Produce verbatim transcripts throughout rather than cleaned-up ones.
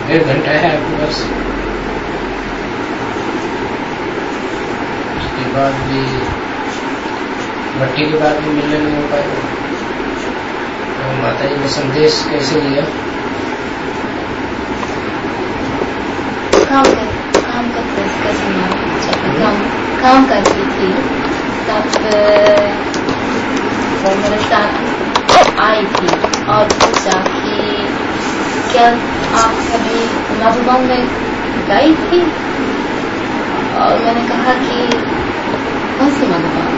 डेढ़ घंटा है आपके पास, उसके बाद भी भट्टी के बाद भी मिलने नहीं हो पाएगा। तो माता जी ने संदेश कैसे लिया? काम कर काम करते काम काम करती थी तब वो मेरे साथ आई थी और पूछा कि क्या आप कभी मधुबन में गई थी? और मैंने कहा कि कौन सी मधुबन?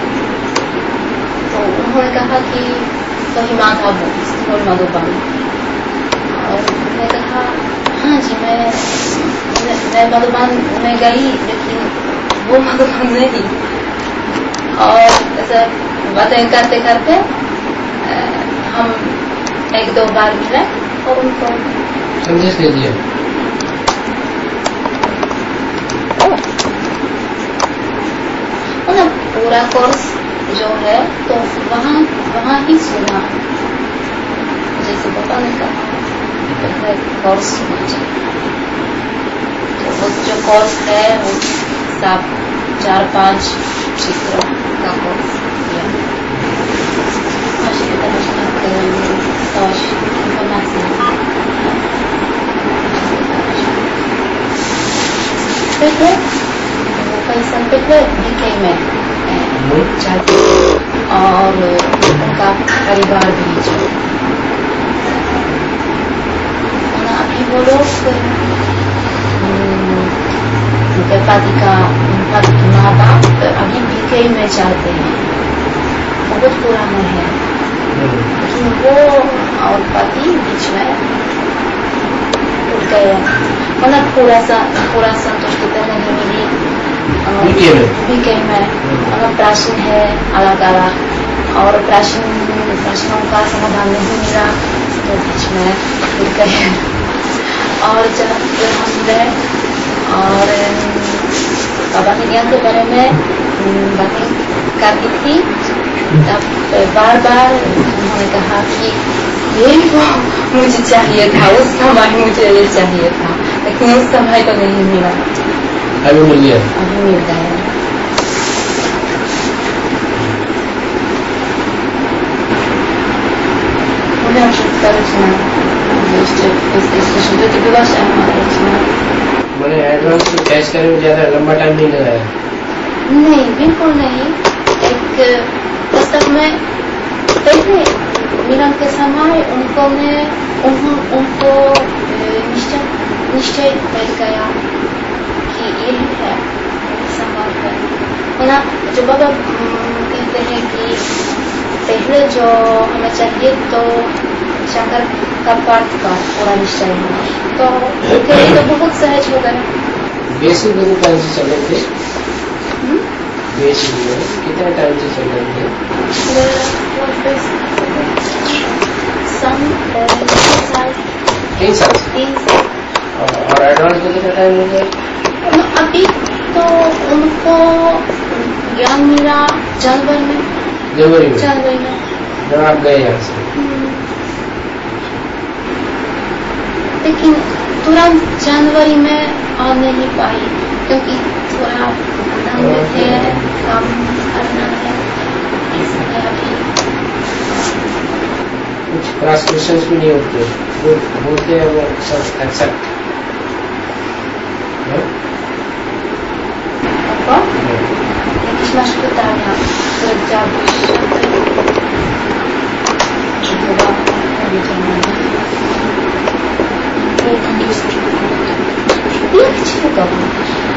तो उन्होंने कहा कि तो हिमाधा बुक मधुबन। और मैंने कहा हाँ जी मैं मैं मधुबन में गई लेकिन वो मधुबन नहीं। और ऐसा बातें करते करते हम एक दो बार मिले और उनको संदेश दे दिया। उन्हें पूरा कोर्स जो है तो वहाँ वहाँ ही सुना, जैसे पापा ने कहा कोर्स सुना चाहिए। तो वो जो कोर्स है वो सब चार पांच चित्रों का कोर्स किया। पहले वो कई साल पहले बीके में जाती और उनका परिवार भी जो अभी वो लोग उनके पति का पति की माँ बाप अभी बीके में जाते हैं, बहुत पुराना है। लेकिन वो और पति बीच में उठ गए, मतलब पूरा सा पूरा संतुष्टि तो नहीं मिली बीके में। मतलब प्राचीन है अलग अलग और प्राचीन प्रश्नों का समाधान नहीं मिला तो बीच में उठ गए। और जब हम गए और बाबा के ज्ञान के बारे में बातें करती थी तब बार बार उन्होंने कहा कि ये वो मुझे चाहिए था, उस समय मुझे ये चाहिए था, लेकिन उस समय तो नहीं मिला। अभी मिल गया, अभी मिल गया। Może przedstawić na jeszcze jesteśmy do tego właśnie मैंने एडवांस को कैश करने में ज्यादा लंबा टाइम नहीं लगाया। नहीं बिल्कुल नहीं। एक पुस्तक में पहले मिलन के समय उनको ने उनको निश्चय निश्चय बैठ गया कि ये है संभव है। ना जो बाबा कहते हैं कि पहले जो हमें चाहिए तो शंकर का पाठ का पूरा निश्चय हुआ तो उनके लिए तो बहुत सहज हो गया। बेसिक गुरु टाइम से चल रहे थे, बेसिक गुरु कितना टाइम से चल रहे थे? तीन साल तीन साल और एडवांस को कितना टाइम हो गया? अभी तो उनको ज्ञान मिला जनवरी में जनवरी में जनवरी में जब आप गए यहाँ से। लेकिन तुरंत जनवरी में आ नहीं पाई क्योंकि थोड़ा धंधे थे, काम करना है, इसलिए अभी कुछ क्रॉस क्वेश्चंस भी नहीं होते, वो होते हैं वो सब accept. Jakieś masz pytania, które chciałabyś chyba powiedzieć? Jak ci wygodnie?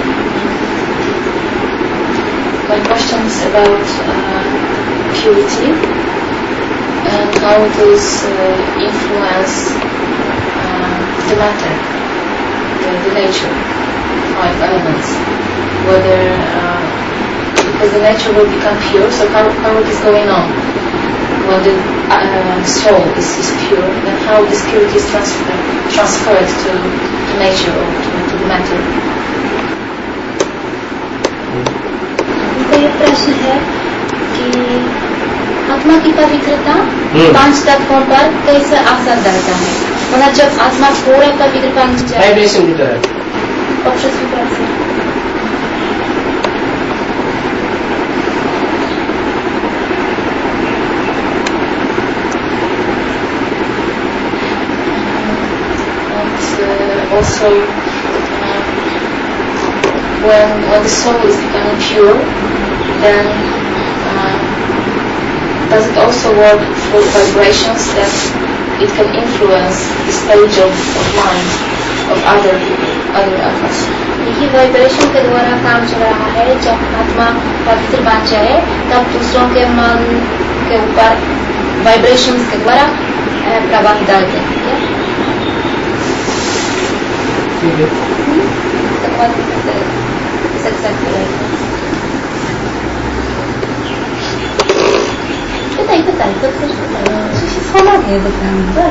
My question is about uh, purity and how it is uh, influence uh, the matter, the, the nature, five elements. Whether uh, because the nature will become pure, so how, how it is going on? When the uh, soul is, is pure, then how this purity is transfer, transferred to the nature or to, to the matter? तो ये प्रश्न है कि आत्मा की पवित्रता पांच तत्वों पर कैसे असर डालता है? मतलब जब आत्मा पूरा पवित्र बन जाए पक्ष स्वीकार से also uh, when, when the soul is becoming pure, then uh, does it also work through vibrations that it can influence the stage of, of mind of other other atmas? ये वाइब्रेशन के द्वारा काम चल रहा है. जब आत्मा पवित्र बन जाए तब दूसरों के मन के ऊपर वाइब्रेशन के द्वारा प्रभाव डालते हैं. बताइए बताइए तो कुछ फॉलो है बताना.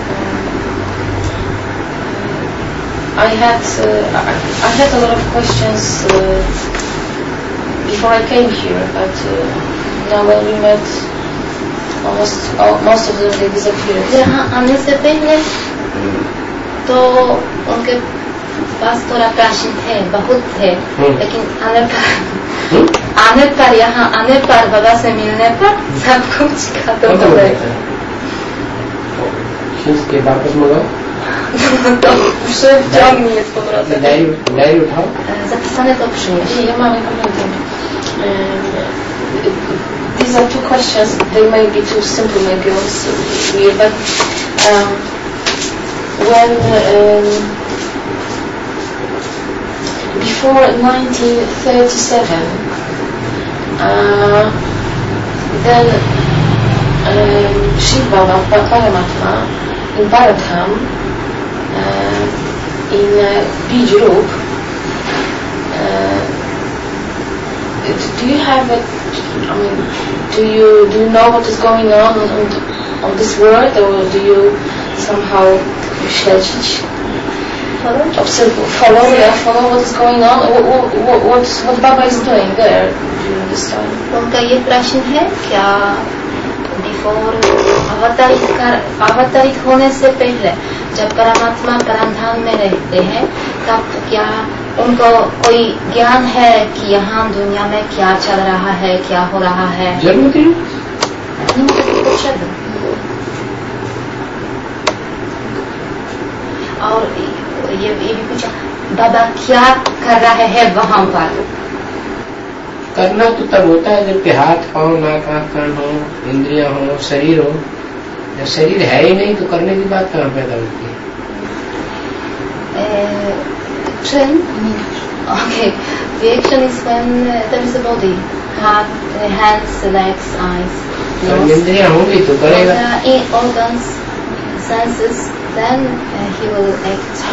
I had uh, I, I had a lot of questions uh, before I came here, but uh, now when we met, almost all, most of them they disappeared. यहाँ आने से पहले तो उनके पास थोड़ा प्रश्न थे, बहुत थे, लेकिन आने पर आने पर यहाँ आने पर बाबा से मिलने पर सब कुछ खत्म हो गया. के वापस मंगाओ to wciągnie z powrotem. Daj uठाओ. Zapisane to przynieść. Ja mam pamiętam. These are two questions. They may be too simple, maybe also weird, but um, when um, before nineteen thirty-seven, uh, then um, Shiv Baba, Paramatma, in Bharatham, uh, in uh, Bij Roop, uh, do you have a, I mean, do you do you know what is going on on, on this world, or do you somehow śledzić, observe, follow, yeah, follow what is going on? What what what, what Baba is doing there during this time? उनका ये प्रश्न है क्या before अवतरित कर अवतरित होने से पहले जब परमात्मा परमधाम में रहते हैं तब क्या उनको कोई ज्ञान है कि यहाँ दुनिया में क्या चल रहा है, क्या हो रहा है? जरूर और ये ये भी पूछा बाबा क्या कर रहे हैं वहाँ पर? करना तो तब होता है जबकि हाथ पाँव नाक आँख कान हो, इंद्रियां हो, शरीर हो. जब शरीर है ही नहीं तो करने की बात कहाँ पैदा होती है? Czyn? Okay. The action is when uh, there is a body, heart, uh, hands, legs, eyes, nose. इंद्रियां होंगी तो करेगा. In organs, senses, then uh, he will act.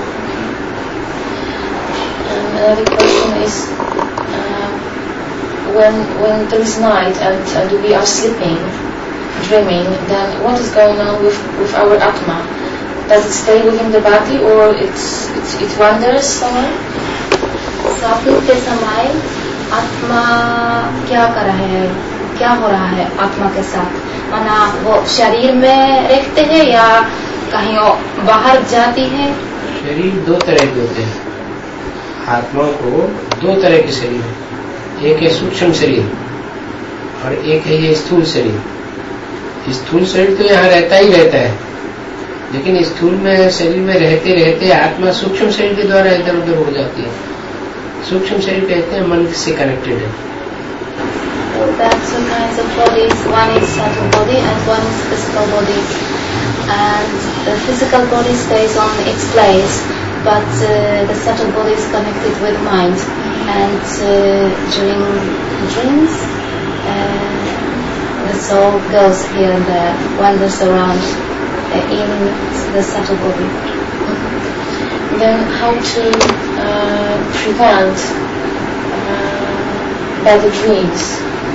And another question is, uh, when when there is night and, and we are sleeping, dreaming, then what is going on with, with our Atma? Does it stay within the body or it's, it's, it wanders somewhere? स्वप्न के समय आत्मा क्या कर रहा है, क्या हो रहा है आत्मा के साथ? माना वो शरीर में रहते हैं या कहीं बाहर जाती है? शरीर दो तरह के होते हैं. आत्मा को दो तरह के शरीर है. एक है सूक्ष्म शरीर और एक है ये स्थूल शरीर. स्थूल शरीर तो यहाँ रहता ही रहता है, लेकिन स्थूल में शरीर में रहते रहते आत्मा सूक्ष्म शरीर के द्वारा इधर उधर हो जाती है. सूक्ष्म शरीर कहते हैं मन से कनेक्टेड है. So that's two kinds of bodies. One is subtle body and one is physical body. And the physical body stays on its place, but uh, the subtle body is connected with mind. And uh, during dreams, uh, the soul goes here and there, wanders around uh, in the subtle body. Mm-hmm. Then how to uh, prevent uh, bad dreams?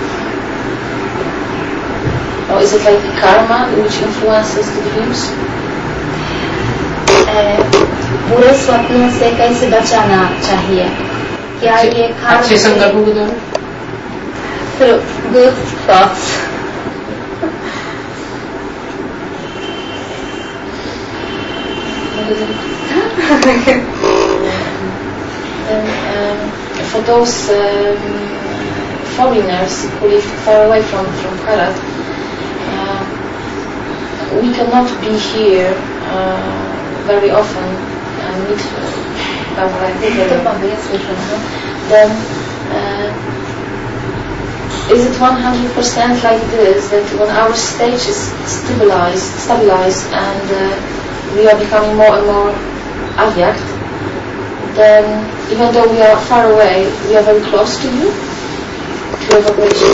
Or is it like karma which influences the dreams? बुरे स्वप्नों से कैसे बचाना चाहिए? क्या ये अच्छे संकल्पों के द्वारा? Through good thoughts. then um, for those um, foreigners who live far away from from Karat, uh, we cannot be here uh, very often and meet Barbara. Then uh, is it one hundred percent like this, that when our stage is stabilized, stabilized and uh, we are becoming more and more avyakt, then even though we are far away, we are very close to you, to your vibration?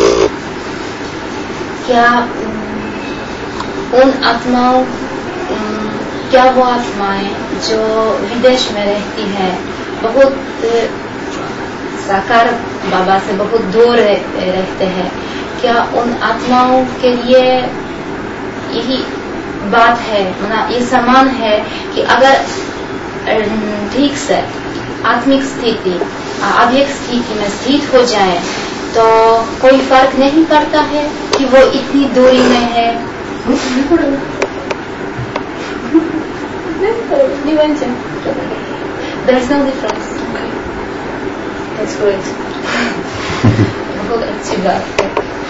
क्या उन आत्माओं क्या वो आत्माएं जो विदेश में रहती है, बहुत साकार बाबा से बहुत दूर रहते हैं, क्या उन आत्माओं के लिए यही बात है, मतलब ये समान है कि अगर ठीक से आत्मिक स्थिति अव्यक्त स्थिति में स्थित हो जाए तो कोई फर्क नहीं पड़ता है कि वो इतनी दूरी में है? There is no difference. Okay. That's great. बहुत अच्छी बात है.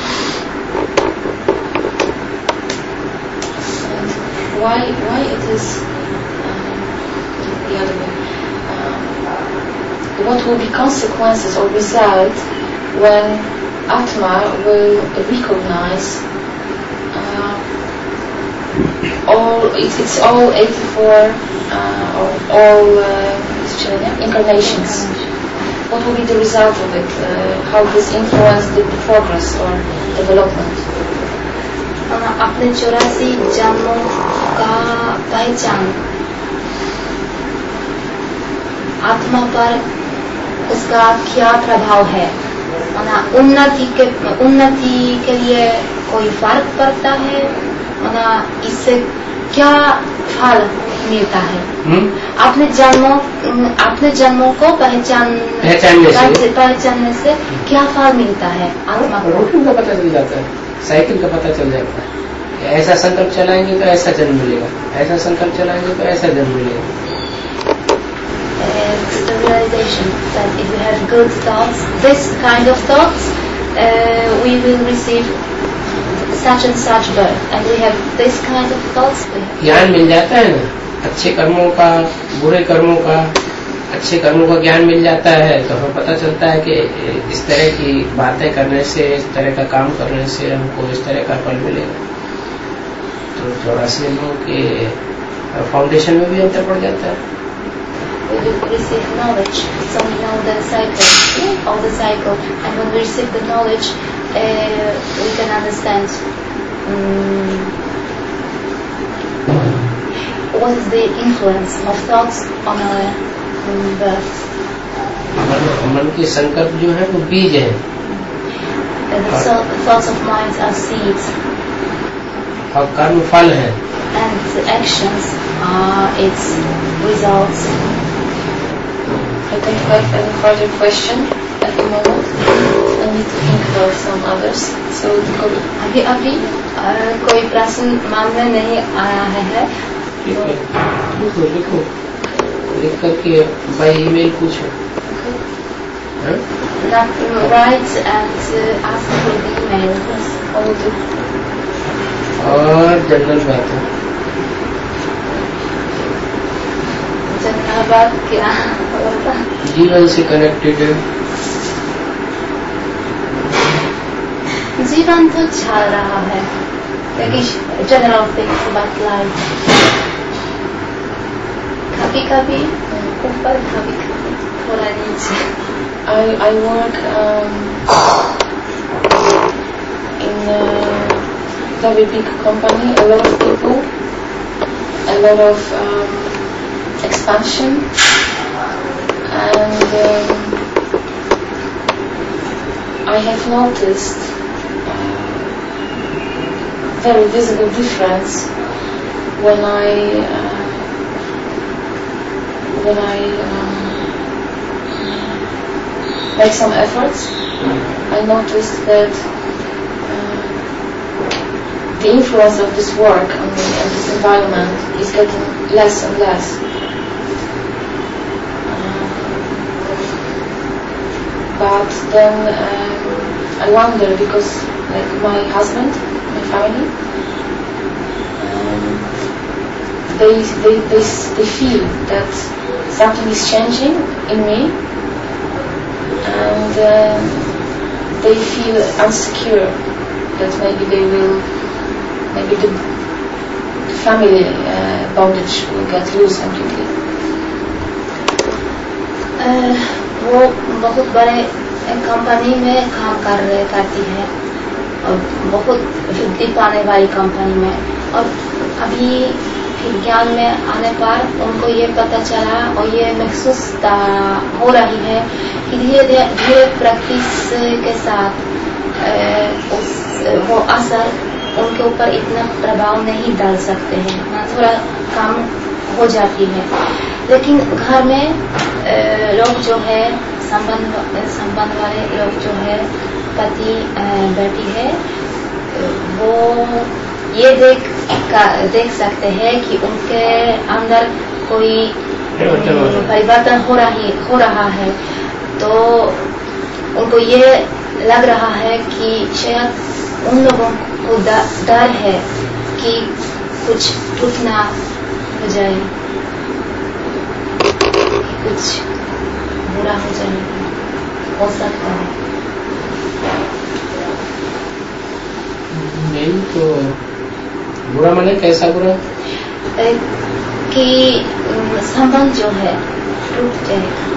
Why why it is um, the other way? Um, what will be consequences or result when Atma will recognize uh, all it's, it's all eighty-four uh, or all uh, incarnations? What will be the result of it? Uh, how this influence the progress or development? अपने चौरासी जन्मों का पहचान आत्मा पर उसका क्या प्रभाव है, उन्नति के उन्नति के लिए कोई फर्क पड़ता है, इससे क्या फल मिलता है? अपने जन्मों अपने जन्मों को पहचान पहचानने से पहचानने से क्या फल मिलता है आत्मा को? रूटीन का पता चल जाता है, साइकिल का पता चल जाता है. ऐसा संकल्प चलाएंगे तो ऐसा जन्म मिलेगा, ऐसा संकल्प चलाएंगे तो ऐसा जन्म मिलेगा. The realization that if we have good thoughts, this kind of thoughts, uh, we will receive such and such birth, and we have this kind of thoughts. ज्ञान मिल जाता है ना, अच्छे कर्मों का, बुरे कर्मों का. अच्छे कर्मों का ज्ञान मिल जाता है तो हमें पता चलता है कि इस तरह की बातें करने से, इस तरह का काम करने से हमको इस तरह का फल मिलेगा. तो चौरासी जन्मों के फाउंडेशन में भी अंतर पड़ जाता है. We will receive knowledge, so we know the cycle, all the cycle, and when we receive the knowledge, uh, we can understand um, what is the influence of thoughts on our um, birth. मन के संकल्प जो है वो बीज है. The thoughts of minds are seeds. और कर्म फल है. And the actions are its results. I don't have any further question at the moment. I need to think about some others. So अभी अभी कोई प्रश्न मन में नहीं आया है. लिखो लिखो लिख करके बाय ईमेल पूछो. Write and uh, ask for the email. और जनरल बात है. जनरल बात क्या? जीवन से कनेक्टेड है. जीवन तो चल रहा है, लेकिन जनरल थिंग्स अबाउट लाइफ कभी कभी ऊपर, कभी कभी थोड़ा नीचे. I I work um, in a very big company, a lot of people, a lot of um, expansion, and um, I have noticed uh, very visible difference when I uh, when I um, make some efforts. I noticed that uh, the influence of this work on me and this environment is getting less and less. Uh, but then um, I wonder, because like my husband, my family, um, they, they they they feel that something is changing in me, and um, they feel insecure that maybe they will, maybe the, the family uh, bondage will get loose completely. uh, वो बहुत बड़े company में काम कर रहे करती है और बहुत वृद्धि पाने वाली कंपनी में, और अभी विज्ञान में आने पर उनको ये पता चला और ये महसूस हो रही है कि धीरे धीरे प्रैक्टिस के साथ उस वो असर उनके ऊपर इतना प्रभाव नहीं डाल सकते हैं, थोड़ा कम हो जाती है। लेकिन घर में लोग जो है संबंध संबंध वाले लोग जो है पति बेटी है, वो ये देख देख सकते हैं कि उनके अंदर कोई परिवर्तन हो रही हो रहा है, तो उनको ये लग रहा है कि शायद उन लोगों को डर है कि कुछ टूटना हो जाए, कुछ बुरा हो जाए, हो सकता है। नहीं तो बुरा माने कैसा बुरा? कि संबंध जो है टूट जाएगा।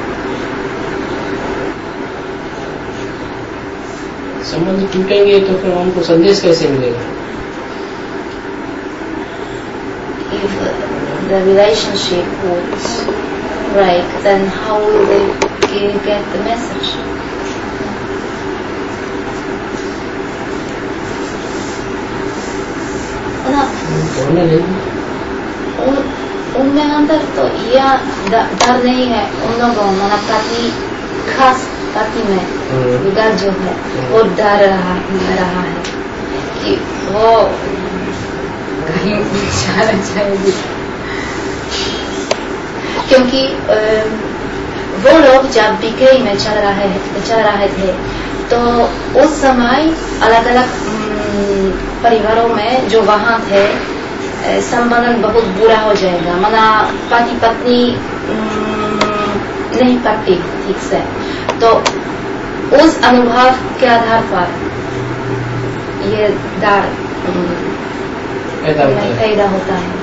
संबंध टूटेंगे तो फिर उनको संदेश कैसे मिलेगा? If the relationship would break, then how will they get the message? उन उनमें अंदर तो यह डर नहीं है, उन लोगों में पति, खास पति में डर जो है वो डर रहा रहा है कि वो कहीं जाना चाहेगी, क्योंकि वो लोग जब बीके में चल रहे चल रहे थे तो उस समय अलग अलग परिवारों में जो वहाँ थे संबंध बहुत बुरा हो जाएगा, मना पति पत्नी नहीं पड़ती ठीक से, तो उस अनुभव के आधार पर ये डर पैदा होता है।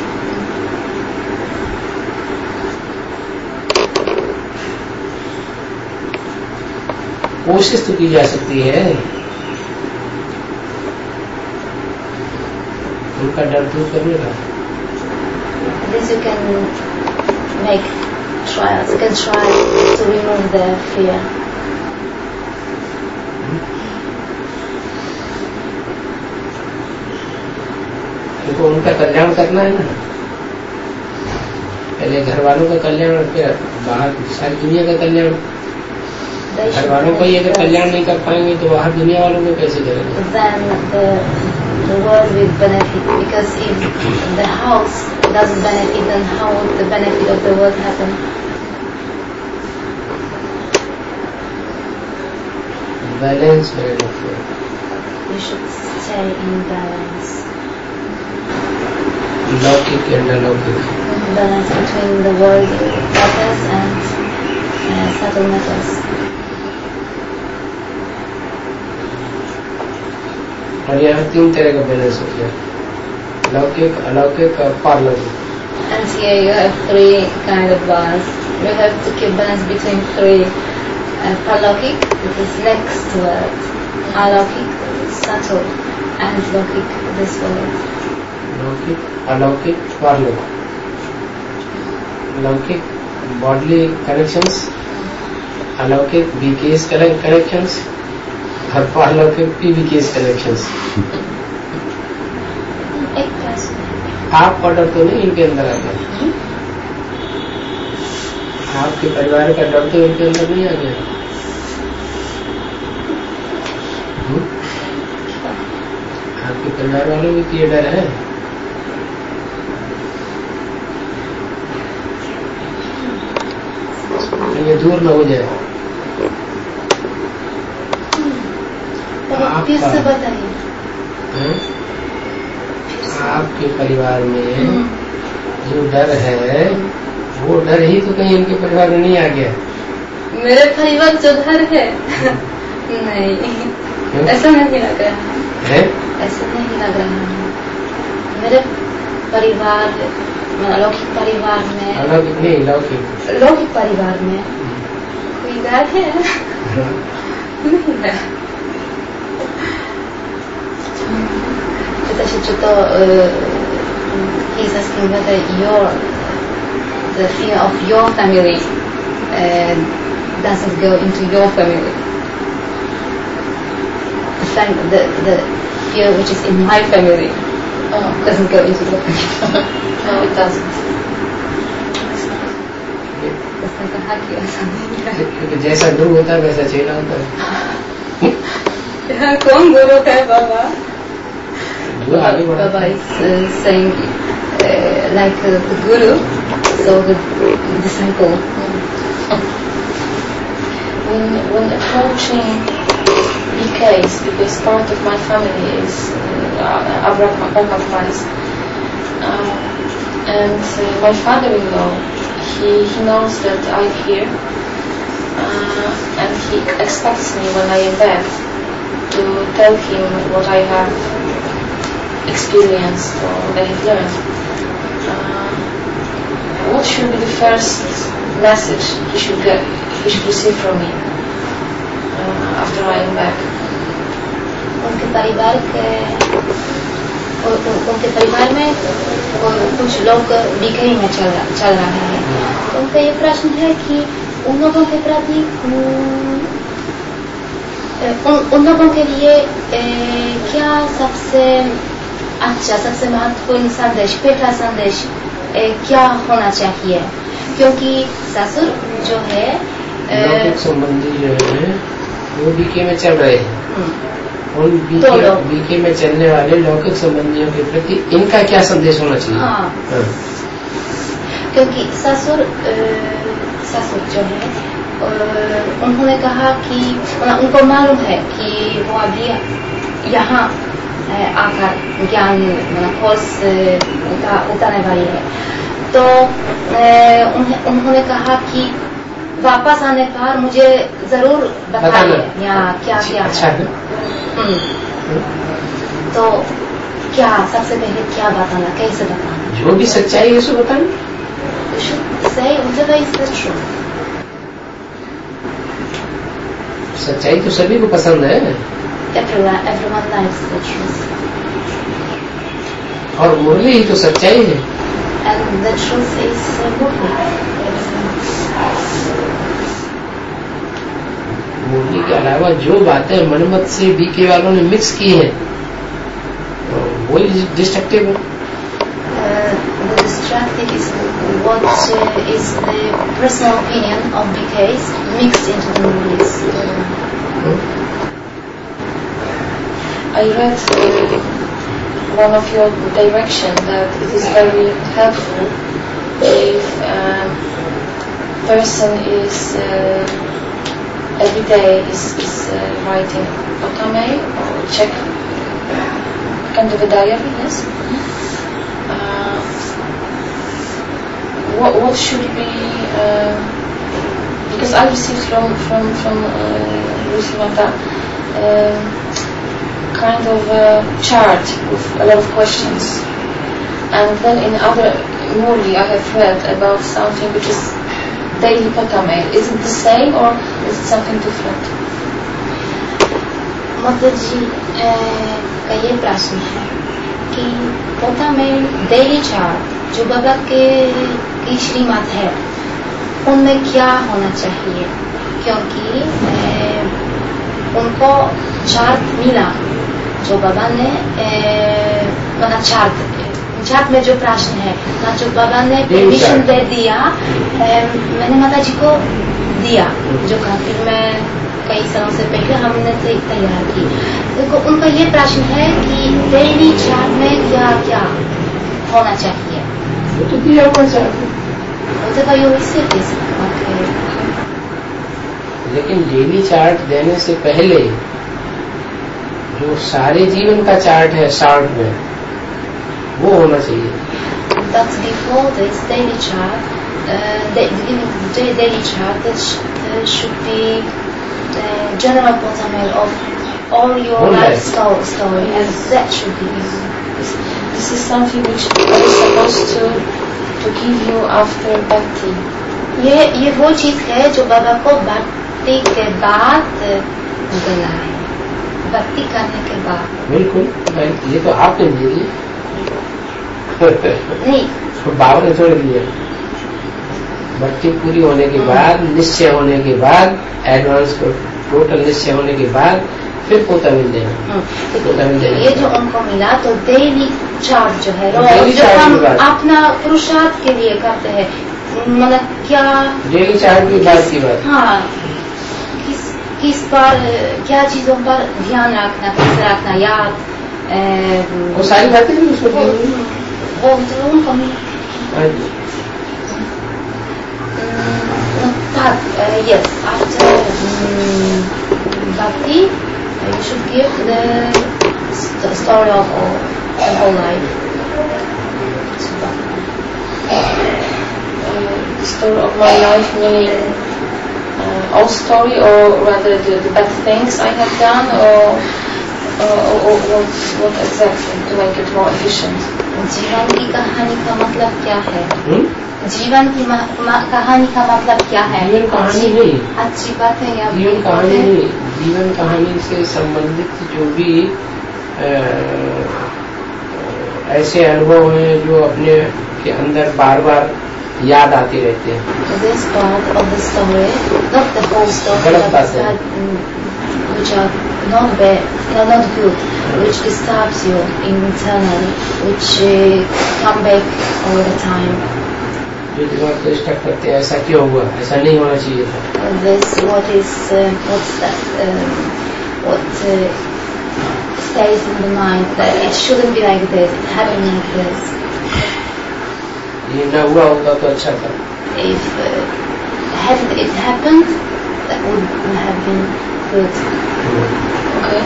कोशिश तो की जा सकती है, उनका डर दूर करने का। This you can make trials. You can try to remove the fear. उनको उनका कल्याण करना है ना, पहले घर वालों का कल्याण, फिर बाहर सारी दुनिया का कल्याण। घर वालों का ही अगर कल्याण नहीं कर पाएंगे तो बाहर दुनिया वालों को कैसे करेंगे? Then the, the world will benefit, because if the house doesn't benefit, then how would the benefit of the world happen? Balance very much. You should stay in balance. Lockic and alokik. Balance between the worldly matters and uh, subtle matters. और यहाँ तीन तरह का balance हो गया, लौकिक, अलौकिक और पारलौकिक। And here you have three kind of balance. You have to keep balance between three. Uh, Parlokik, it is next word. Alokik, subtle, and Lokik, this word. लौकिक, अलौकिक, पारलौकिक। लौकिक bodily connections, अलौकिक B K S connections, और पारलौकिक P B K S connections। एक प्रश्न, आप ऑर्डर तो नहीं इनके अंदर आ गया? आपके परिवार का डर तो इनके अंदर नहीं आ गया? आपके परिवार वालों में ये डर है। ये दूर न हो जाए। फिर से बताइए। आपके परिवार में जो डर है वो डर ही तो कहीं इनके परिवार में नहीं आ गया। मेरे परिवार जो डर है नहीं, ऐसा नहीं लग रहा है। ऐसा नहीं लग रहा है। मेरे परिवार लौकिक परिवार में अलौकिक नहीं लौकिक लौकिक परिवार में कोई डर है नहीं है। To, uh, he's asking whether your the fear of your family uh, doesn't go into your family. The, fam- the the fear which is in my family oh. doesn't go into your family. No, it doesn't. क्योंकि जैसा गुरु होता है वैसा चेला होता है। यहाँ कौन गुरु है बाबा? Baba is uh, saying uh, like uh, the guru, so the disciple. When when approaching B Ks, because part of my family is uh, Brahmakumaris, uh, and uh, my father-in-law, he he knows that I'm here, uh, and he expects me when I am back to tell him what I have experienced or what I have learned. Uh, what should be the first message he should get, he should receive from me uh, after I am back? उनके परिवार के उनके परिवार में कुछ लोग BK में चल चल रहे हैं। उनका ये प्रश्न है कि उन लोगों के प्रति उन, उन लोगों के लिए ए, क्या सबसे अच्छा सबसे महत्वपूर्ण संदेश पहला संदेश ए, क्या होना चाहिए? क्योंकि ससुर जो है लौकिक संबंधी जो है वो बीके में चल रहे हैं। उन बीके, बीके में चलने वाले लौकिक संबंधियों के प्रति इनका क्या संदेश होना चाहिए? हाँ। हाँ। क्योंकि ससुर ससुर जो है उन्होंने कहा कि उनको मालूम है कि वो अभी यहाँ आकर ज्ञान कोर्स उतारने वाली है, तो उन्होंने कहा कि वापस आने पर मुझे जरूर बताइए यहाँ क्या क्या अच्छा है। तो क्या सबसे पहले क्या बताना, कैसे बताना? जो भी सच्चाई है सो बताना। सच्चाई तो सभी को पसंद है। Everyone, everyone likes the truth. और मुरली ही तो सच्चाई है। And the truth is मुरली। मुरली के अलावा जो बातें मनमत से बीके वालों ने मिक्स की हैं, वही डिस्ट्रक्टिव है। The destructive is what uh, is the personal opinion of B Ks mixed into the Murlis. I read uh, one of your direction that it is very helpful if a uh, person is uh, every day is, is uh, writing otame or check kind of a diary, yes. Uh, what what should be uh, because I received from from from Lucy Mata uh, kind of a chart with a lot of questions, and then in other Murli I have read about something which is daily potame. Is it the same or is it something different? मतलब जी का ये प्रश्न है कि पोतामे daily chart जो बाबा के की श्रीमत है उनमें क्या होना चाहिए, क्योंकि उनको चार्ट मिला जो बाबा ने मतलब चार्ट चार्ट में जो प्रश्न है ना जो बाबा ने परमिशन दे दिया, मैंने माता जी को दिया जो काफिर में कई सालों से पहले हमने तैयार की। देखो उनका ये प्रश्न है कि डेली चार्ट में क्या क्या होना चाहिए। वो तो दिया हुआ चार्ट, तो you receive this. Okay. लेकिन डेली चार्ट देने से पहले जो सारे जीवन का चार्ट है शॉर्ट में वो होना चाहिए। But before this daily chart, uh, the, the daily chart that sh, uh, should be the general portrait of all your All life life. story, story and that should be. This, this is something which is supposed to to give you after bhakti. ये ये वो चीज है जो बाबा को भक्ति के बाद मिला है, भक्ति करने के बाद। बिल्कुल, ये तो आपने दे दी नहीं, बाबा ने छोड़ दिया। भक्ति पूरी होने के बाद, निश्चय होने के बाद, एडवांस टोटल निश्चय होने के बाद फिर पोता मिल जाएगा। पोता मिल जाएगा। ये जो उनको मिला तो डेली चार्ट जो है रोज जो हम अपना पुरुषार्थ के लिए करते हैं, मतलब क्या डेली चार्ट की बात की बात। हाँ, किस किस पर क्या चीजों पर ध्यान रखना, कैसे रखना, याद वो सारी बातें भी उसमें वो तो उनको मिला। Yes, after um, bhakti, you should give the st- story of all, the whole life. Uh, the story of my life, meaning uh, all story, or rather the, the bad things I have done, or, or, or what, what exactly to make it more efficient? जीवन की कहानी का मतलब क्या है? हुँ? जीवन की कहानी का मतलब क्या है? जीवन कहानी नहीं, अच्छी बात है या जीवन कहानी नहीं, जीवन कहानी से संबंधित जो भी आ, ऐसे अनुभव हैं जो अपने के अंदर बार बार याद आते रहते हैं। This part of the story, not the whole story, गलत बात है, which are not bad, no, not good, which disturbs you internally, which uh, come back all the time. जो दिमाग को डिस्टर्ब करते हैं, ऐसा क्यों हुआ, ऐसा नहीं होना चाहिए था। This what is uh, what's that? Um, what uh, stays in the mind that it shouldn't be like this, it happened like this. ये न हुआ होता तो अच्छा था। If uh, hadn't it happened, that would have been good. Okay.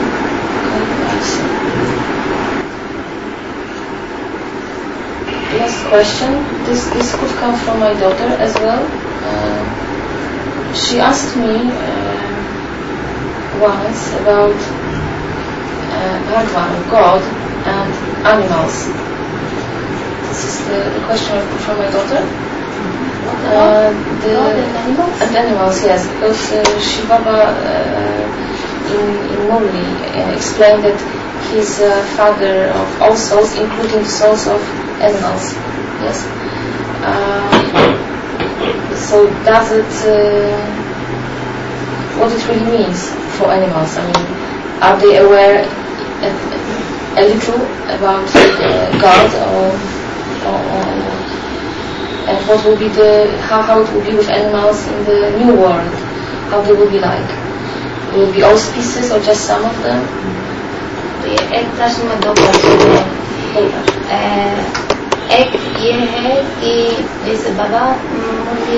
Okay. Last question. This this could come from my daughter as well. Uh, she asked me uh, once about uh, Bhagwan, God, and animals. This is the, the question from my daughter. Uh, the, God and animals? And animals, yes, because uh, Shiv Baba uh, in, in Murli uh, explained that he's a father of all souls, including the souls of animals. Yes. Uh, so does it, uh, what it really means for animals? I mean, are they aware a, a little about uh, God, or, or, or and what will be the, how, how it will be with animals in the new world? How they will be like? Will it be all species or just some of them? एक प्रश्न में दो प्रश्न है। एक ये है कि जैसे बाबा मुरली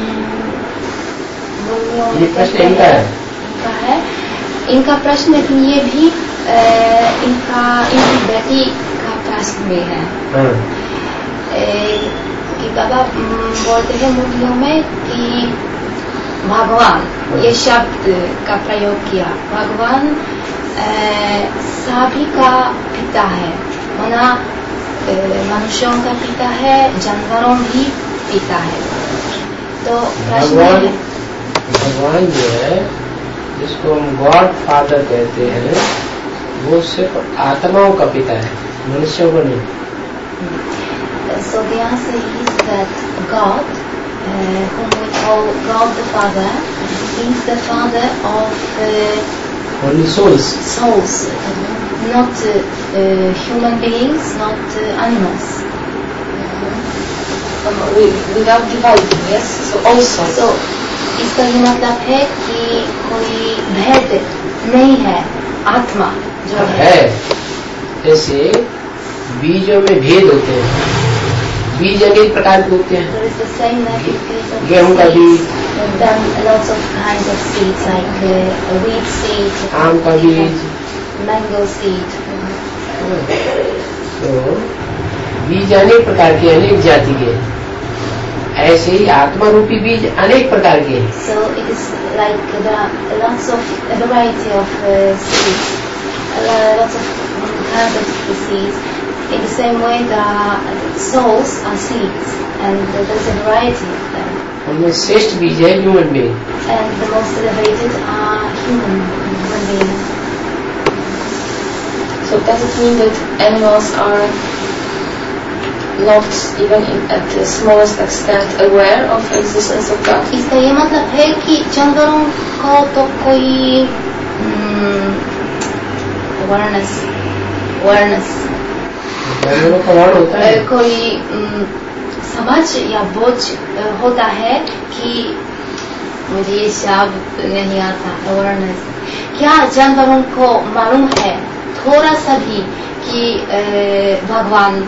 ये प्रश्न इनका है इनका है इनका प्रश्न, लेकिन ये भी इनका इनकी बेटी का प्रश्न भी है कि बाबा बोलते हैं मुरलियों में कि भगवान, ये शब्द का प्रयोग किया, भगवान सभी का पिता है, मना मनुष्यों का पिता है, जानवरों भी पिता है। तो भगवान भगवान जो है जिसको हम गॉड फादर कहते हैं, वो सिर्फ आत्माओं का पिता है, मनुष्यों को नहीं। So the answer is that God, uh, whom we call God the Father, is the Father of uh, only souls. Souls, not uh, uh, human beings, not uh, animals. Uh, without dividing, yes. So also. So इसका ये मतलब है कि कोई भेद नहीं है, आत्मा जो है, है। जैसे बीजों में भेद होते हैं, बीज अनेक प्रकार के होते हैं। There is the same like in case of गेहूं का बीज, then lots of kinds of seeds like uh, a wheat seed, आम का बीज, mango seed. तो बीज अनेक प्रकार के, अनेक जाति के। ऐसे ही आत्मा रूपी बीज अनेक प्रकार के हैं। So it is like there are lots of a variety of uh, seeds, uh, lots of kinds of seeds. In the same way, the souls are seeds, and there is a variety of them. उनमें श्रेष्ठ बीज है human being, And the most elevated are human, human beings. So does it mean that animals are not even in, at the smallest extent aware of the existence of God? इसका ये मतलब है कि जानवरों को तो कोई awareness awareness जानवरों का वर्ण होता है, कोई um, समझ या बोझ uh, होता है कि मुझे ये शब्द नहीं आता, awareness। क्या जानवरों को मालूम है थोड़ा सा भी कि uh, भगवान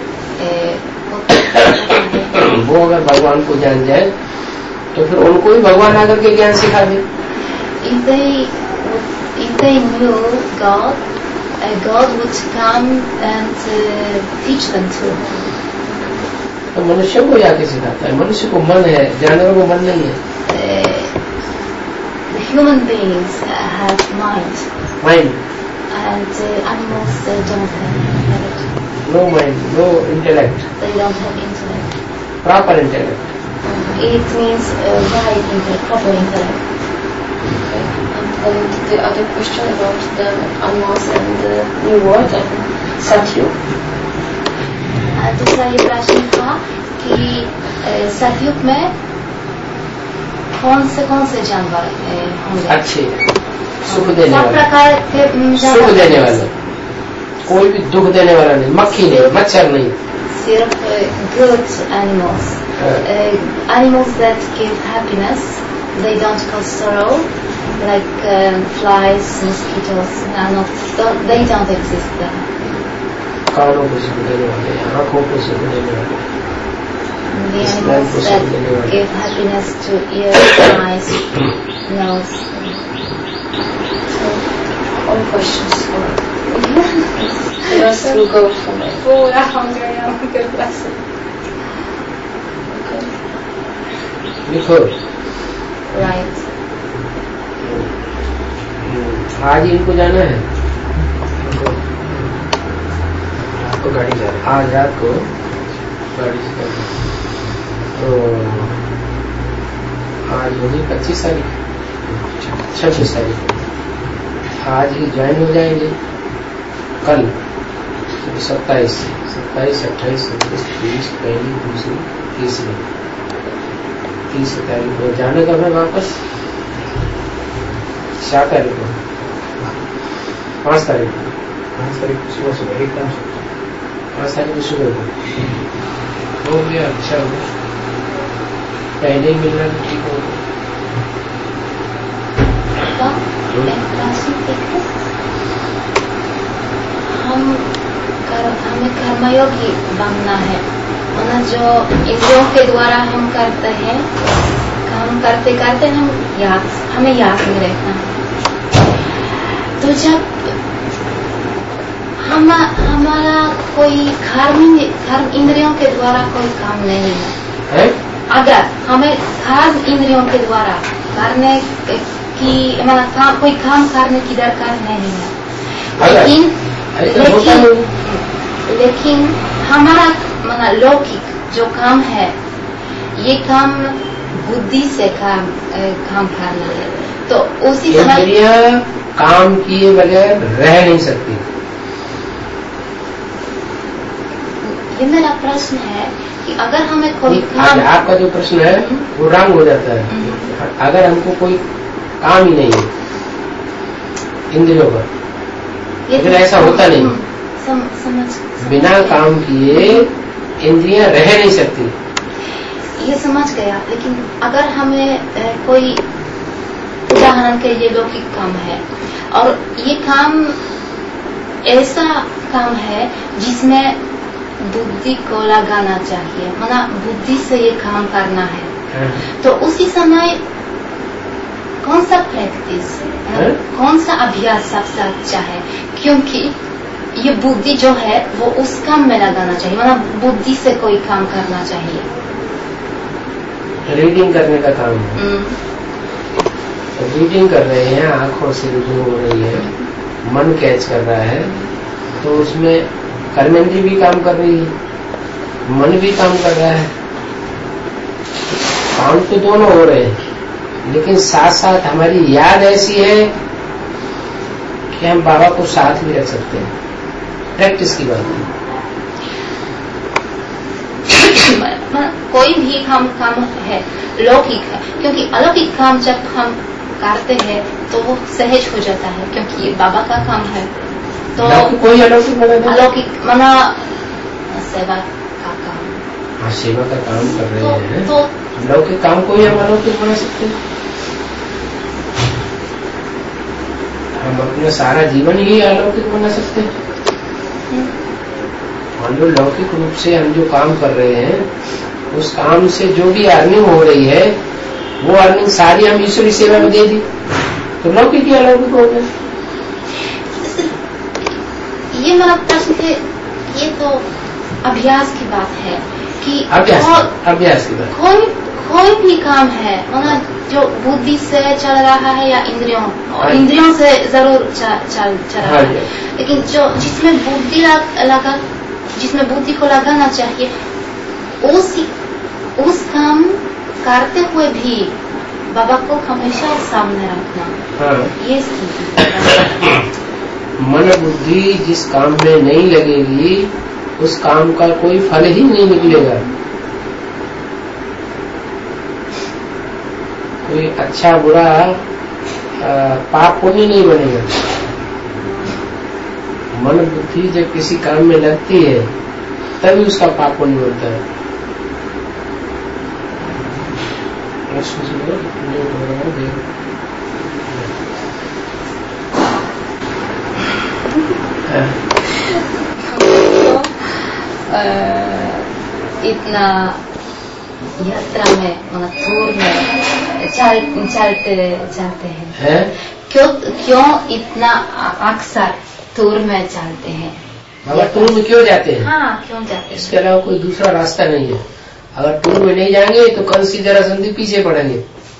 वो अगर भगवान को जान जाए तो फिर उनको भी भगवान आकर के ज्ञान सिखा दे। If they if they knew God, uh, God would come and uh, teach them too. तो मनुष्य को जाके सिखाता है। मनुष्य को मन है, जानवरों को मन नहीं है। Uh, the human beings uh, have mind, mind, and uh, animals uh, don't have it. No mind, no intellect, They don't have intellect. Proper intellect. It means uh, right intellect, proper intellect. Okay. And going to the other question about the animals and the new world and Satyug. दूसरा ये प्रश्न था कि uh, सतयुग में कौन से कौन से जानवर uh, होंगे? अच्छे, सुख देने सब वाले, प्रकार के सुख देने वाले, कोई भी दुख देने वाला नहीं, मक्खी नहीं, मच्छर नहीं। सिर्फ good animals, uh, animals that give happiness, they don't cause sorrow, like um, flies, mosquitoes, are not, don't, they don't exist there. कानों को सुख देने वाले, आँखों को सुख देने वाले, The animals that give happiness to ears, eyes, nose. So, all questions for the rest will go for me. Oh, that sounds very a good lesson. Okay. लिखो। Right. आज ही इनको जाना है, आपको गाड़ी जा रही है। आज रात को गाड़ी से, तो आज होगी पच्चीस तारीख, छब्बीस तारीख, आज ही ज्वाइन हो जाएंगे। कल सत्ताईस सत्ताईस अट्ठाईस उनतीस तीस पहली दूसरी तीसरी तीस तारीख को जाने का मैं वापस चार तारीख को पाँच तारीख को पाँच तारीख को सुबह सुबह एकदम पाँच तारीख को सुबह को हो गया। अच्छा हो गया, पहले ही मिलना तो ठीक हो गया। हम कर, हमें कर्मयोगी बनना है, मतलब जो इंद्रियों के द्वारा हम करते हैं, काम करते करते हम याद हमें याद नहीं रहता है। तो जब हम हमारा कोई कर्म कर्म इंद्रियों के द्वारा कोई काम नहीं है, है? अगर हमें कर्म इंद्रियों के द्वारा करने की मतलब काम कोई काम करने की दरकार नहीं है, लेकिन लेकिन लेकिन हमारा मतलब लौकिक जो काम है, ये काम बुद्धि से काम काम करना है, तो उसी समय इंद्रियां काम किए बगैर रह नहीं सकती। ये मेरा प्रश्न है कि अगर हमें कोई काम, आपका जो प्रश्न है वो रंग हो जाता है। अगर हमको कोई काम ही नहीं है इंद्रियों का, लेकिन ऐसा होता नहीं, सम, समझ बिना काम किए इंद्रियां रह नहीं सकती। ये समझ गया, लेकिन अगर हमें ए, कोई उदाहरण के लिए लौकिक काम है और ये काम ऐसा काम है जिसमें बुद्धि को लगाना चाहिए, मतलब बुद्धि से ये काम करना है, तो उसी समय कौन सा प्रैक्टिस, कौन सा अभ्यास सबसे अच्छा है? क्योंकि ये बुद्धि जो है वो उस काम में लगाना चाहिए, मतलब बुद्धि से कोई काम करना चाहिए। रीडिंग करने का काम है, रीडिंग कर रहे हैं, आंखों से रुजू हो रही है, मन कैच कर रहा है, तो उसमें कर्मेंद्री भी काम कर रही है, मन भी काम कर रहा है, काम तो दोनों हो रहे हैं, लेकिन साथ साथ हमारी याद ऐसी है कि हम बाबा को साथ भी रख सकते हैं। प्रैक्टिस की बात है। कोई भी काम काम है लौकिक है, क्योंकि अलौकिक काम जब हम करते हैं तो वो सहज हो जाता है, क्योंकि ये बाबा का काम है। तो कोई अलौकिक अलौकिक मना सेवा का काम, हाँ सेवा का काम कर रहे तो, हैं, तो लौकिक काम को ही हम अलौकिक बना सकते हैं। हम अपना सारा जीवन ही अलौकिक बना सकते हैं। मान लो लौकिक रूप से हम जो काम कर रहे हैं, उस काम से जो भी अर्निंग हो रही है, वो अर्निंग सारी हम ईश्वरी सेवा में दे दी, तो लौकिक ही अलौकिक हो गए। ये मेरा प्रश्न है, ये तो अभ्यास की बात है कि अभ्यास अभ्यास की बात, कोई कोई भी काम है, मतलब जो बुद्धि से चल रहा है या इंद्रियों और इंद्रियों से जरूर चल चल रहा है, लेकिन जो जिसमें बुद्धि लगा, जिसमें बुद्धि को लगाना चाहिए, उस उस काम करते हुए भी बाबा को हमेशा सामने रखना। हाँ। ये स्थिति मन बुद्धि जिस काम में नहीं लगेगी, उस काम का कोई फल ही नहीं निकलेगा। कोई अच्छा बुरा पाप पुण्य नहीं बनेगा। मन बुद्धि जब किसी काम में लगती है तभी उसका पाप पुण्य बनता है। इतना यात्रा में, मतलब टूर में चल, चलते चलते हैं है? क्यों क्यों इतना अक्सर टूर में चलते हैं? बाबा टूर में क्यों जाते हैं? हाँ, क्यों जाते हैं? इसके अलावा कोई दूसरा रास्ता नहीं है। अगर टूर में नहीं जाएंगे तो कंसी जरासंधी पीछे पड़ेंगे,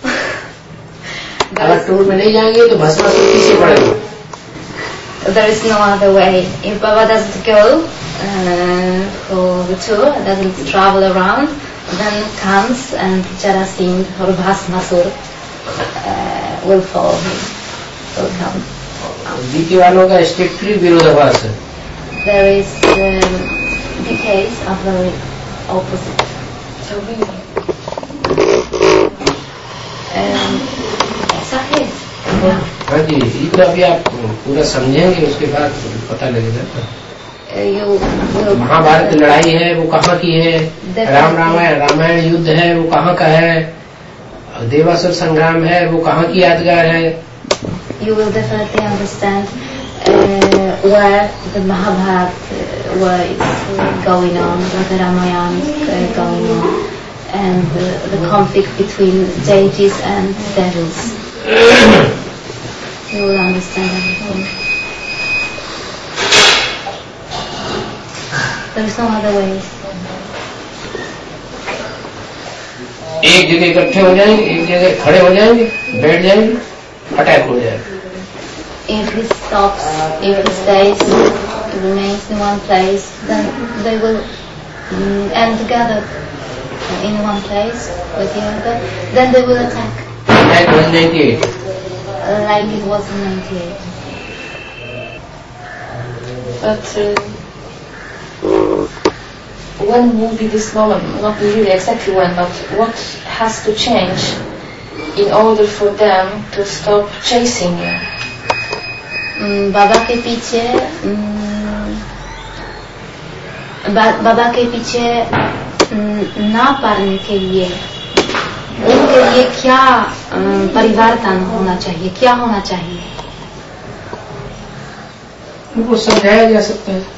अगर टूर में नहीं जाएंगे तो भस्मासुर पीछे पड़ेंगे। There is no other way. If Baba doesn't go uh, for the tour, doesn't travel around, then comes and Jarasindh or Bhasmasur uh, will follow him, will come. BK वालों का स्ट्रिक्टली विरोधाभास है। There is um, the case of the opposite. So really, um, ऐसा है। हाँ जी, ये तो अभी आप पूरा समझेंगे, उसके बाद पता लगेगा। महाभारत लड़ाई है वो कहाँ की है, राम रामायण रामायण युद्ध है वो कहाँ का है, देवासुर संग्राम है वो कहाँ की यादगार है। You will definitely understand uh, where the Mahabharata, uh, where it's uh, going on, where the Ramayana is uh, going on, and uh, the conflict between deities and devils. You will understand everything. There is no other way. एक जगह इकट्ठे हो जाएंगे, एक जगह खड़े हो जाएंगे, बैठ जाएंगे, अटैक हो जाएगा। If he stops, if he stays, remains in one place, then they will um, end together in one place with the other. Then they will attack. Attack was ninety-eight. Like it was in ninety-eight. But uh, when will be this moment? Not really exactly when, but what has to change in order for them to stop chasing you? बाबा के पीछे बाबा के पीछे ना पाने के लिए उनके लिए क्या परिवर्तन होना चाहिए, क्या होना चाहिए? उनको समझाया जा सकता है,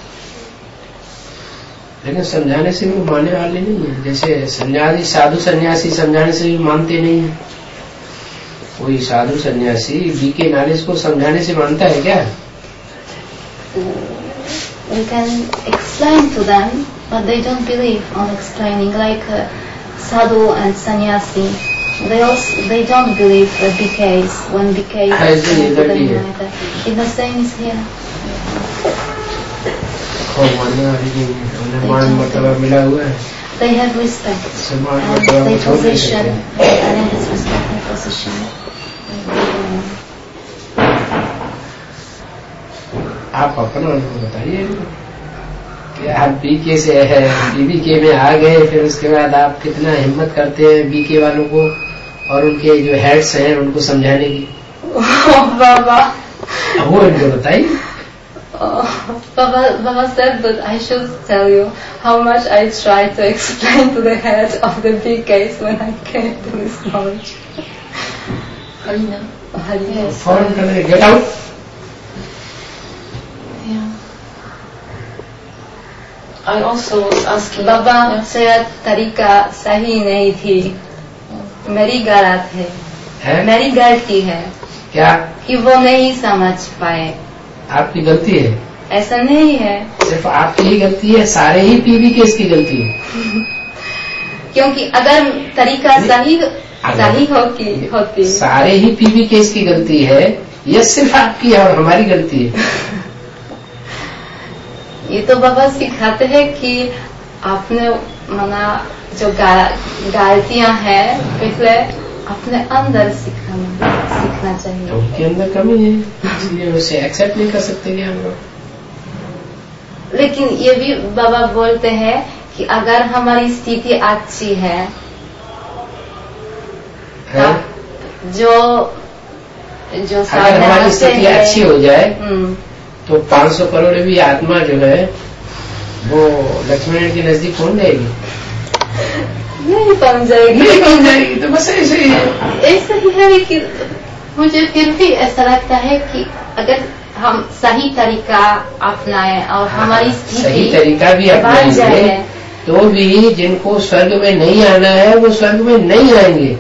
लेकिन समझाने से भी मानने वाले नहीं है। जैसे सन्यासी साधु सन्यासी समझाने से भी मानते नहीं है। कोई साधु सन्यासी बीके नॉलेज को समझाने से मानता है क्या? We can explain to them, but they don't believe on explaining. Like uh, sadhu and sannyasi, they also they don't believe the B Ks when B Ks. It's the same is here. They have respect and their position, and they have respect and position. आप अपना अनुभव बताइए कि आप BK से है, BBK में आ गए, फिर उसके बाद आप कितना हिम्मत करते हैं बीके वालों को और उनके जो हेड्स हैं उनको समझाने की। बाबा वो इनको बताइए। Baba, Baba said that I should tell you how much I tried to explain to the head of the B Ks when I came to this knowledge. Harina. Harina. फौरन करने get out. I also was asking. बाबा शायद तरीका सही नहीं थी, मेरी गलत है, है? मेरी गलती है। क्या? कि वो नहीं समझ पाए। आपकी गलती है? ऐसा नहीं है, सिर्फ आपकी ही गलती है, सारे ही पीवी के इसकी गलती है। क्योंकि अगर तरीका सही सही होती होती सारे ही पीवी के इसकी गलती है, यह सिर्फ आपकी है और हमारी गलती है। ये तो बाबा सिखाते हैं कि आपने मना जो गलतियां हैं पिछले अपने अंदर सीखना सीखना चाहिए। उनके अंदर कमी है, इसलिए उसे एक्सेप्ट नहीं कर सकते क्या हम लोग। लेकिन ये भी बाबा बोलते हैं कि अगर हमारी स्थिति अच्छी है, है? जो जो अगर हमारी स्थिति अच्छी हो जाए तो पाँच सौ करोड़ भी आत्मा जो है वो लक्ष्मण के नजदीक पहुंच जाएगी? नहीं पहुंच जाएगी, नहीं पहुंच जाएगी। तो बस ऐसे ही है, ऐसा ही है कि मुझे फिर भी ऐसा लगता है कि अगर हम सही तरीका अपनाएं और हमारी स्थिति सही तरीका भी अपनाएंगे तो भी जिनको स्वर्ग में नहीं आना है वो स्वर्ग में नहीं आएंगे।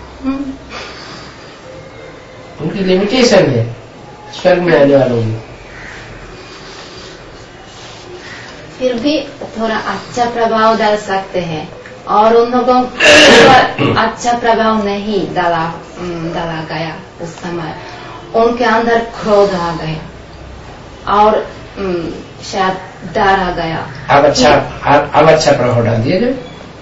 उनकी लिमिटेशन है स्वर्ग में आने वालों की। फिर भी थोड़ा अच्छा प्रभाव डाल सकते हैं और उन लोगों पर अच्छा प्रभाव नहीं डाला डाला गया। उस समय उनके अंदर क्रोध आ गया और शायद डर आ गया। अब अच्छा अब, अब अच्छा प्रभाव डाल दिया जाए।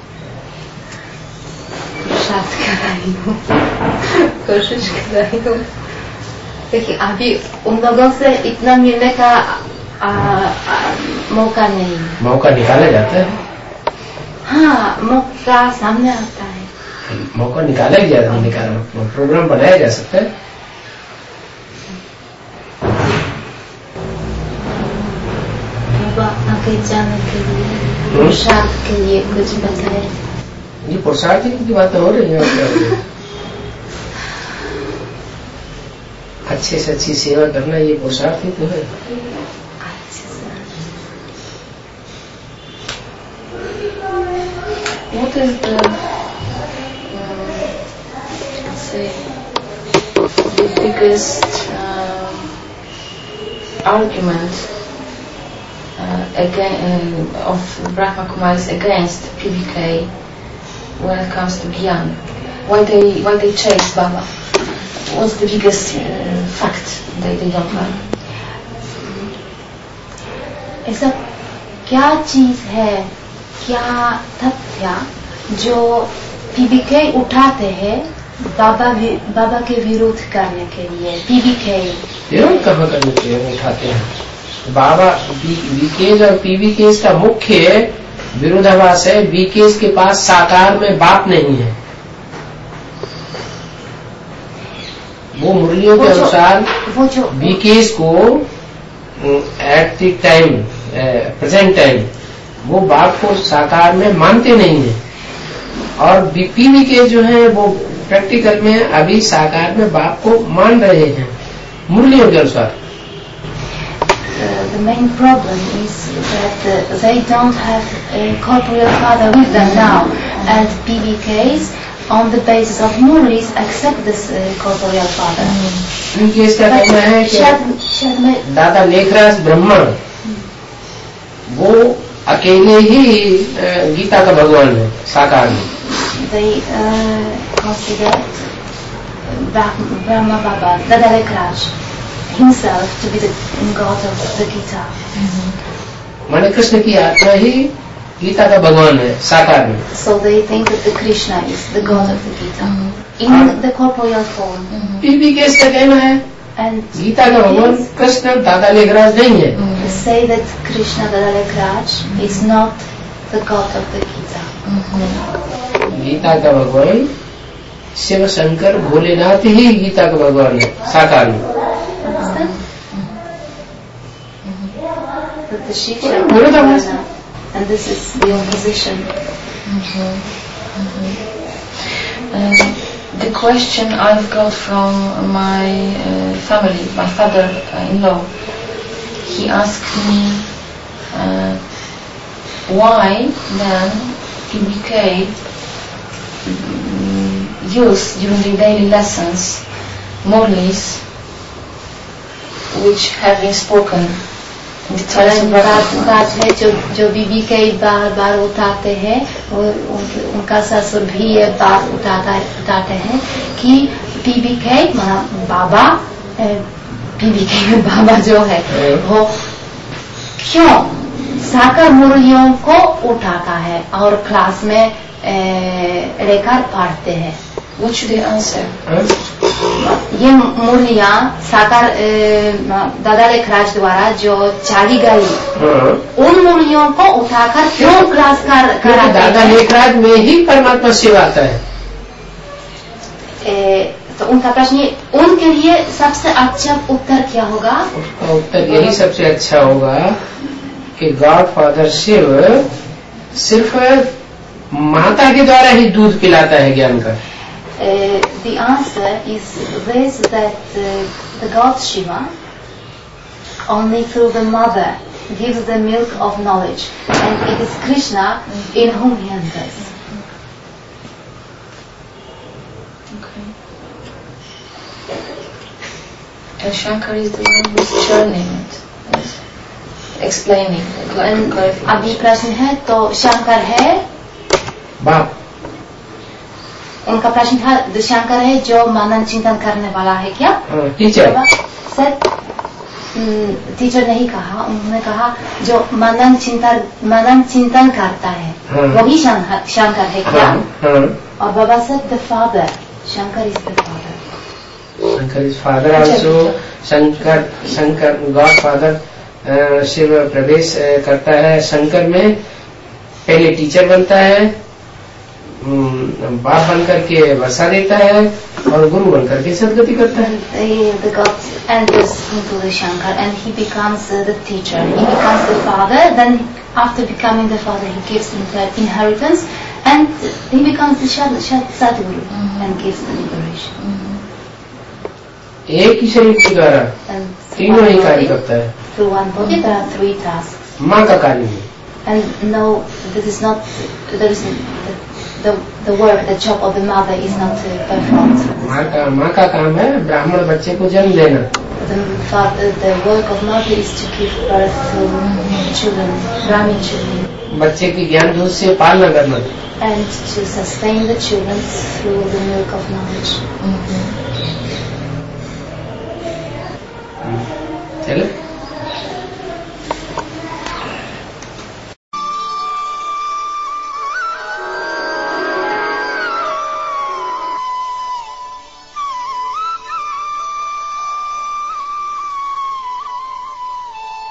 कोशिश कर रही हूँ कोशिश कर रही हूँ देखिए अभी उन लोगों से इतना मिलने का आ, आ, मौका नहीं, मौका निकाला जाता है। हाँ, मौका सामने आता है, मौका निकाला ही जाता है, निकाला प्रोग्राम बनाया जा सकता है। आगे जाने के लिए पुरुषार्थ के लिए कुछ बताए। ये पुरुषार्थ की बातें हो रही है। अच्छे से अच्छी सेवा करना ये पुरुषार्थ ही तो है। What is the uh, say the biggest uh, argument uh, again uh, of Brahma Kumaris against P V K when it comes to Gyan? Why they why they chase Baba? What's the biggest uh, fact that they don't like? ऐसा क्या चीज है, क्या तथ्य जो पीबीके उठाते हैं बाबा भी, बाबा के विरोध करने के लिए? पीबीके विरोध कहाँ करने के लिए उठाते हैं? बाबा बीकेज और पीबीकेज का मुख्य विरोधाभास है। बीकेज के पास साकार में बाप नहीं है। वो मुरलियों के अनुसार वो जो बीकेज को at the time present time वो बाप को साकार में मानते नहीं है, और बीपीवी के जो है वो प्रैक्टिकल में अभी साकार में बाप को मान रहे हैं मूल्यों के अनुसार। The main problem is that uh, they don't have a corporeal father with them now, and P V Ks on the basis of Murlis accept this uh, corporeal father. उनकी इसका कहना है कि दादा लेखराज ब्रह्मण वो अकेले ही गीता का भगवान है साकार में। They uh, consider Brahma Baba, Dada Lekraj, himself to be the god of the Gita. माने कृष्ण की आत्मा ही गीता का भगवान है साकार में। So they think that the Krishna is the god of the Gita in the corporeal form. PP के इसका कहना है And गीता का भगवान कृष्ण दादा लेखराज नहीं है। They say that Krishna Dada Lekraj is not the god of the Gita. Gita का भगवान शिव शंकर भोलेनाथ ही गीता का भगवान है साकार में। That the Shiv Shankar, and this is the opposition. Mm-hmm. Mm-hmm. Um, the question I've got from my uh, family, my father-in-law, he asked me uh, why then P B K use during the daily lessons Murlis which have been spoken in the Taran बात है जो जो बीबी के बार बार उठाते हैं, वो उनका ससुर भी ये बात उठाता उठाते हैं कि पीबी के बाबा पीबी के बाबा जो है वो क्यों साकार मुरलियों को उठाता है और क्लास में लेकर पढ़ते हैं। What should they answer? ये मुरलियाँ साकार दादा लेखराज द्वारा जो चाली गई उन मुरलियों को उठाकर क्यों क्लास कर कराते हैं? दादा लेखराज में ही परमात्मा शिव आता है। ए, तो उनका प्रश्न ये उनके लिए सबसे अच्छा उत्तर क्या होगा? उसका उत्तर यही सबसे अच्छा होगा कि गॉड फादर शिव सिर्फ माता के द्वारा ही दूध पिलाता है ज्ञान का। Uh, the answer is this, that uh, the god Shiva only through the mother gives the milk of knowledge, and it is Krishna in whom he enters. Okay. And Shankar is the one who is churning it, explaining. And अभी प्रश्न है तो शंकर है बाप। उनका प्रश्न था शंकर है जो मनन चिंतन करने वाला है क्या? टीचर सर टीचर नहीं कहा, उन्होंने कहा जो मनन चिंतन मनन चिंतन करता है वही शंकर है क्या? और बाबा sir the father Shankar is the father. Shankar is father also. Shankar Shankar god father Shiv प्रवेश करता है शंकर में, पहले टीचर बनता है, बाप बन करके वर्षा देता है और गुरु बन करके सदगति करता है। The God enters into the Shankar and he becomes uh, the teacher. He becomes the father. Then after becoming the father, he gives him the inheritance and he becomes the Shad, Shad, Sadguru mm-hmm. and gives the liberation. Mm-hmm. एक ही शरीर के द्वारा तीनों ही कार्य करता है। Through one body, there are three tasks. माँ का कार्य है। And no, this is not. There is the the work, the job of the mother is not uh, performed. माँ का माँ का काम है ब्राह्मण बच्चे को जन्म देना। The father, the work of mother is to give birth to children, Brahmin children. बच्चे की ज्ञान दूध से पालना करना। And to sustain the children through the milk of knowledge. Mm-hmm. चलो।